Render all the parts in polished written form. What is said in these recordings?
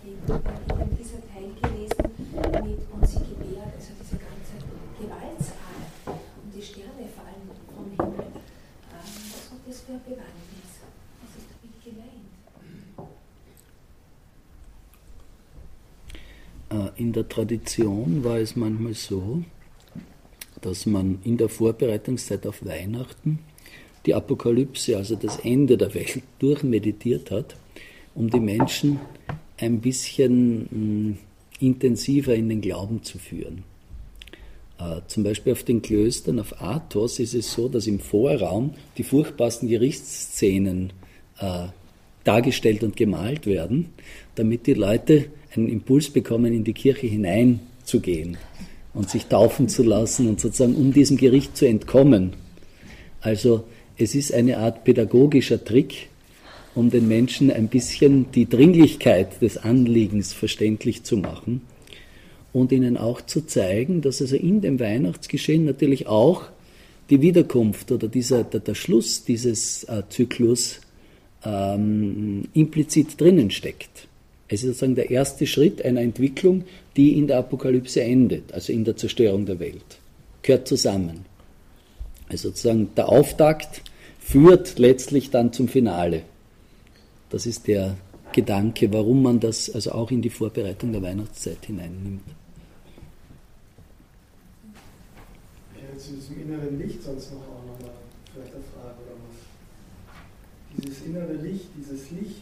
eben dieser Teil gelesen mit und sie gebärt, also diese ganze Gewaltsart und die Sterne fallen vom Himmel. Was hat das für eine Bewandtnis? Was ist damit gemeint? In der Tradition war es manchmal so, dass man in der Vorbereitungszeit auf Weihnachten die Apokalypse, also das Ende der Welt, durchmeditiert hat, um die Menschen ein bisschen intensiver in den Glauben zu führen. Zum Beispiel auf den Klöstern auf Athos ist es so, dass im Vorraum die furchtbarsten Gerichtsszenen dargestellt und gemalt werden, damit die Leute einen Impuls bekommen, in die Kirche hineinzugehen und sich taufen zu lassen und sozusagen um diesem Gericht zu entkommen. Also es ist eine Art pädagogischer Trick, um den Menschen ein bisschen die Dringlichkeit des Anliegens verständlich zu machen und ihnen auch zu zeigen, dass also in dem Weihnachtsgeschehen natürlich auch die Wiederkunft oder der Schluss dieses Zyklus implizit drinnen steckt. Es ist sozusagen der erste Schritt einer Entwicklung, die in der Apokalypse endet, also in der Zerstörung der Welt. Gehört zusammen. Also sozusagen der Auftakt führt letztlich dann zum Finale. Das ist der Gedanke, warum man das also auch in die Vorbereitung der Weihnachtszeit hineinnimmt. Ich hätte zu diesem inneren Licht sonst noch mal vielleicht eine Frage oder was. Dieses innere Licht, dieses Licht,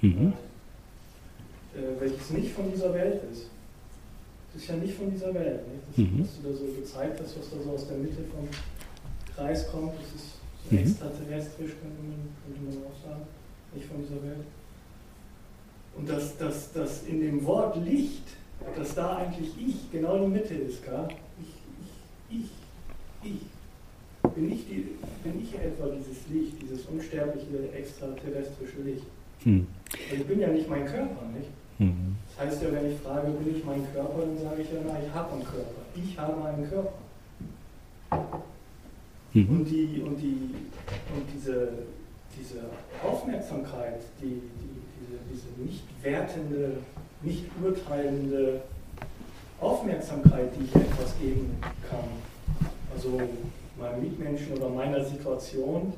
welches nicht von dieser Welt ist. Das ist ja nicht von dieser Welt. Nicht? Das, was du da so gezeigt hast, was da so aus der Mitte vom Kreis kommt, das ist so extraterrestrisch, könnte man auch sagen. Nicht von dieser Welt. Und dass in dem Wort Licht, dass da eigentlich ich genau die Mitte ist, gell? Ich. Bin ich etwa dieses Licht, dieses unsterbliche, extraterrestrische Licht? Also ich bin ja nicht mein Körper, nicht? Das heißt ja, wenn ich frage, bin ich mein Körper, dann sage ich ja, na, ich habe einen Körper. Ich habe einen Körper. Und diese Aufmerksamkeit, diese nicht wertende, nicht urteilende Aufmerksamkeit, die ich etwas geben kann, also meinem Mitmenschen oder meiner Situation,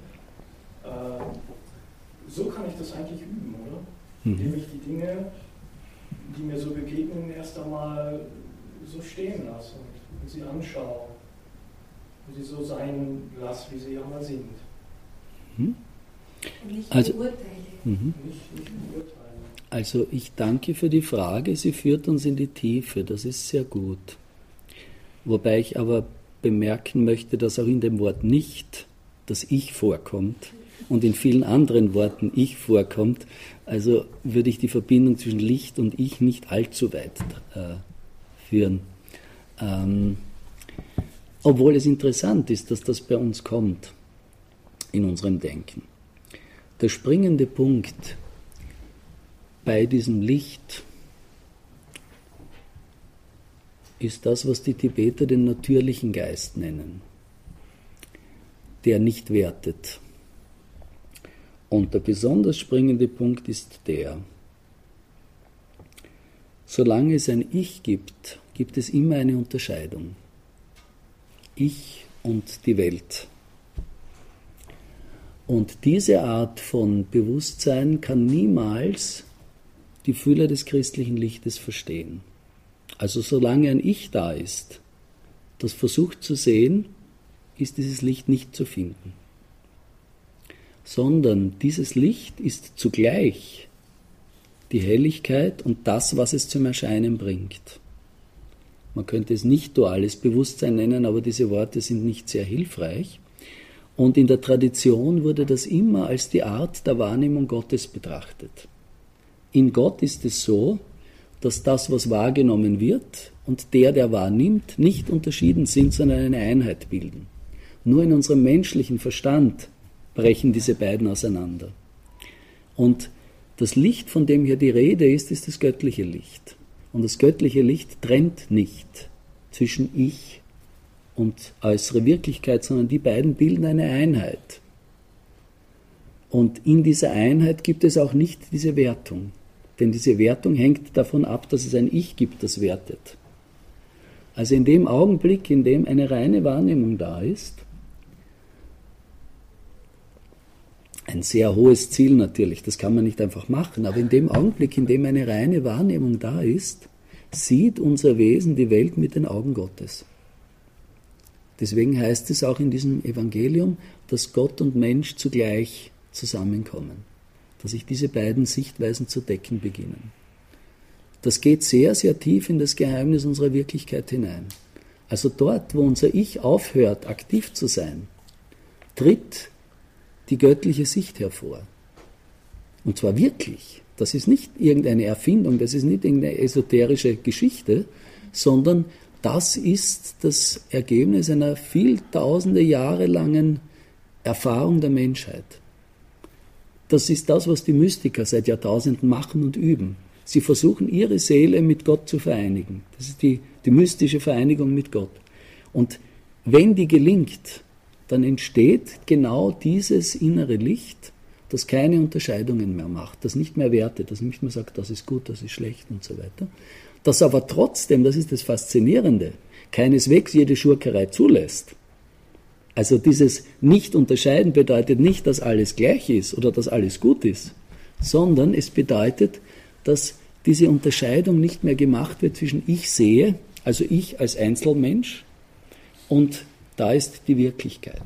so kann ich das eigentlich üben, oder? Indem ich die Dinge, die mir so begegnen, erst einmal so stehen lasse und sie anschaue und sie so sein lasse, wie sie ja mal sind. Und nicht beurteile. Nicht beurteilen. Also ich danke für die Frage, sie führt uns in die Tiefe, das ist sehr gut. Wobei ich aber bemerken möchte, dass auch in dem Wort nicht das Ich vorkommt und in vielen anderen Worten Ich vorkommt. Also würde ich die Verbindung zwischen Licht und Ich nicht allzu weit führen. Obwohl es interessant ist, dass das bei uns kommt, in unserem Denken. Der springende Punkt bei diesem Licht ist das, was die Tibeter den natürlichen Geist nennen, der nicht wertet. Und der besonders springende Punkt ist der: Solange es ein Ich gibt, gibt es immer eine Unterscheidung. Ich und die Welt. Und diese Art von Bewusstsein kann niemals die Fülle des christlichen Lichtes verstehen. Also solange ein Ich da ist, das versucht zu sehen, ist dieses Licht nicht zu finden. Sondern dieses Licht ist zugleich die Helligkeit und das, was es zum Erscheinen bringt. Man könnte es nicht duales Bewusstsein nennen, aber diese Worte sind nicht sehr hilfreich. Und in der Tradition wurde das immer als die Art der Wahrnehmung Gottes betrachtet. In Gott ist es so, dass das, was wahrgenommen wird, und der wahrnimmt, nicht unterschieden sind, sondern eine Einheit bilden. Nur in unserem menschlichen Verstand brechen diese beiden auseinander. Und das Licht, von dem hier die Rede ist das göttliche Licht. Und das göttliche Licht trennt nicht zwischen Ich und äußere Wirklichkeit, sondern die beiden bilden eine Einheit. Und in dieser Einheit gibt es auch nicht diese Wertung. Denn diese Wertung hängt davon ab, dass es ein Ich gibt, das wertet. Also in dem Augenblick, in dem eine reine Wahrnehmung da ist, ein sehr hohes Ziel natürlich, das kann man nicht einfach machen, aber in dem Augenblick, in dem eine reine Wahrnehmung da ist, sieht unser Wesen die Welt mit den Augen Gottes. Deswegen heißt es auch in diesem Evangelium, dass Gott und Mensch zugleich zusammenkommen, dass sich diese beiden Sichtweisen zu decken beginnen. Das geht sehr, sehr tief in das Geheimnis unserer Wirklichkeit hinein. Also dort, wo unser Ich aufhört, aktiv zu sein, tritt die göttliche Sicht hervor. Und zwar wirklich. Das ist nicht irgendeine Erfindung, das ist nicht irgendeine esoterische Geschichte, sondern das ist das Ergebnis einer tausende Jahre langen Erfahrung der Menschheit. Das ist das, was die Mystiker seit Jahrtausenden machen und üben. Sie versuchen, ihre Seele mit Gott zu vereinigen. Das ist die mystische Vereinigung mit Gott. Und wenn die gelingt, dann entsteht genau dieses innere Licht, das keine Unterscheidungen mehr macht, das nicht mehr wertet, das nicht mehr sagt, das ist gut, das ist schlecht und so weiter. Das aber trotzdem, das ist das Faszinierende, keineswegs jede Schurkerei zulässt. Also dieses Nicht-Unterscheiden bedeutet nicht, dass alles gleich ist oder dass alles gut ist, sondern es bedeutet, dass diese Unterscheidung nicht mehr gemacht wird zwischen ich sehe, also ich als Einzelmensch, und da ist die Wirklichkeit.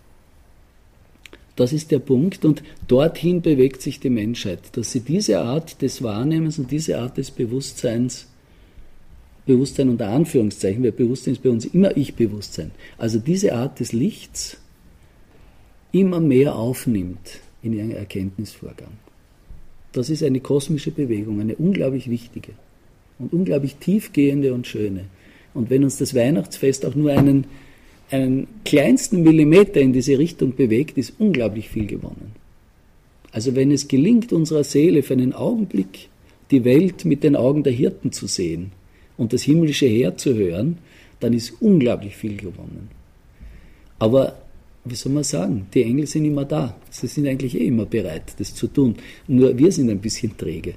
Das ist der Punkt und dorthin bewegt sich die Menschheit, dass sie diese Art des Wahrnehmens und diese Art des Bewusstseins, Bewusstsein unter Anführungszeichen, weil Bewusstsein ist bei uns immer Ich-Bewusstsein, also diese Art des Lichts immer mehr aufnimmt in ihren Erkenntnisvorgang. Das ist eine kosmische Bewegung, eine unglaublich wichtige und unglaublich tiefgehende und schöne. Und wenn uns das Weihnachtsfest auch nur einen kleinsten Millimeter in diese Richtung bewegt, ist unglaublich viel gewonnen. Also wenn es gelingt, unserer Seele für einen Augenblick die Welt mit den Augen der Hirten zu sehen und das himmlische Heer zu hören, dann ist unglaublich viel gewonnen. Aber, wie soll man sagen, die Engel sind immer da. Sie sind eigentlich immer bereit, das zu tun. Nur wir sind ein bisschen träge.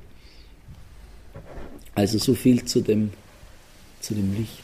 Also so viel zu dem Licht.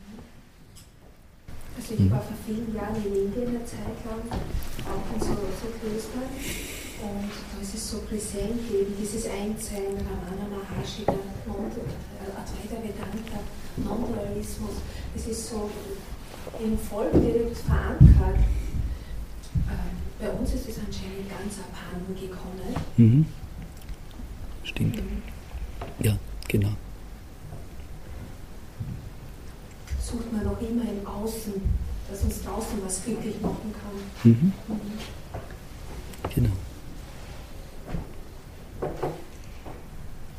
Also ich war vor vielen Jahren in Indien eine Zeit lang, auch in so Klöstern, und da ist es so präsent, eben dieses Einsein, Ramana Maharshi, der Advaita Vedanta, Non-Dualismus, das ist so im Volk direkt verankert. Bei uns ist es anscheinend ganz abhanden gekommen. Mhm. Stimmt. Ja, genau. Sucht man noch immer im Außen, dass uns draußen was glücklich machen kann. Mhm. Genau.